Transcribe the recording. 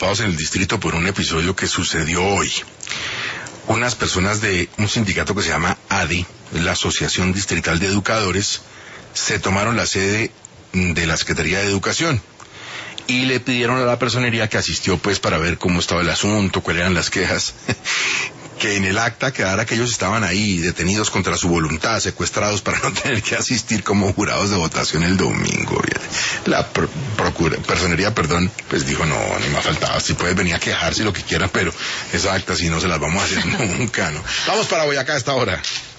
preocupados en el distrito por un episodio que sucedió hoy. Unas personas de un sindicato que se llama ADI, la Asociación Distrital de Educadores, se tomaron la sede de la Secretaría de Educación y le pidieron a la personería que asistió pues para ver cómo estaba el asunto, cuáles eran las quejas, que en el acta quedara que ellos estaban ahí detenidos contra su voluntad, secuestrados para no tener que asistir como jurados de votación el domingo. La personería, pues dijo, no, ni me ha faltado, si puedes venir a quejarse lo que quieran, pero esa acta si no se las vamos a hacer nunca, ¿no? Vamos para Boyacá a esta hora.